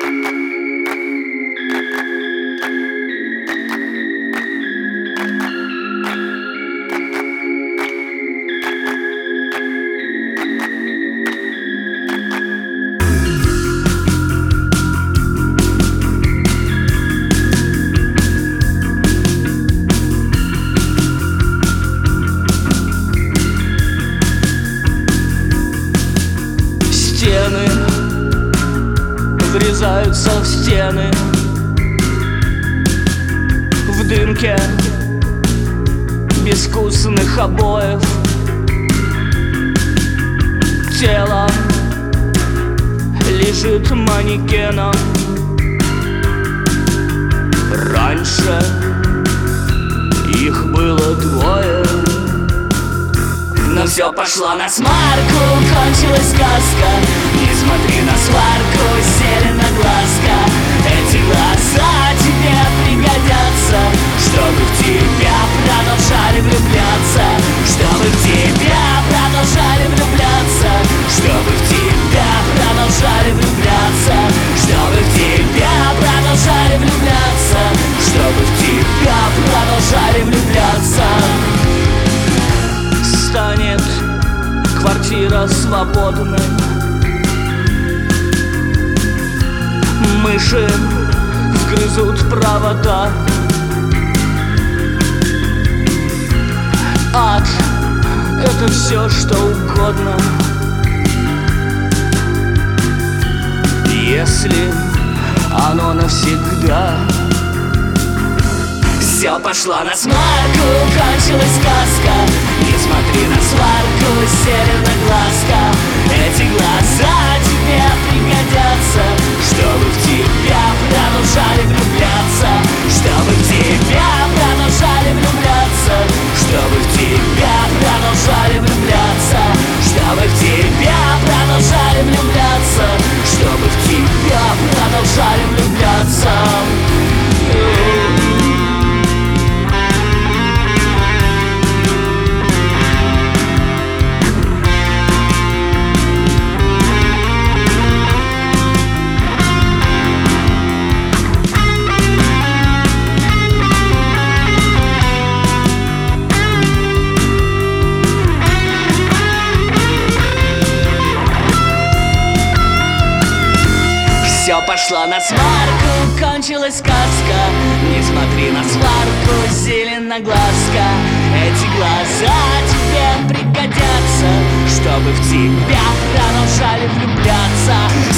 Стены врезаются в стены, в дымке безвкусных обоев. Тело лежит манекеном. Раньше их было двое, но все пошло на смарку, кончилась сказка. Не смотри на сварку, зеленоглазка. Эти глаза тебе пригодятся, чтобы в тебя продолжали влюбляться, чтобы в тебя продолжали влюбляться, чтобы в тебя продолжали влюбляться, чтобы в тебя продолжали влюбляться, чтобы в тебя продолжали влюбляться. Станет квартира свободной, мыши вгрызут провода. Ад — это все, что угодно, если оно навсегда. Все пошло на смарку, кончилась сказка. Не смотри на сварку, зеленоглазка. Эти глаза тебе пригодятся, чтобы в тебя продолжали влюбляться, чтобы в тебя продолжали влюбляться, чтобы в тебя продолжали влюбляться, чтобы в тебя продолжали влюбляться, чтобы в тебя продолжали влюбляться. Все пошло на сварку, кончилась сказка. Не смотри на сварку, зеленоглазка. Эти глаза тебе пригодятся, чтобы в тебя продолжали влюбляться,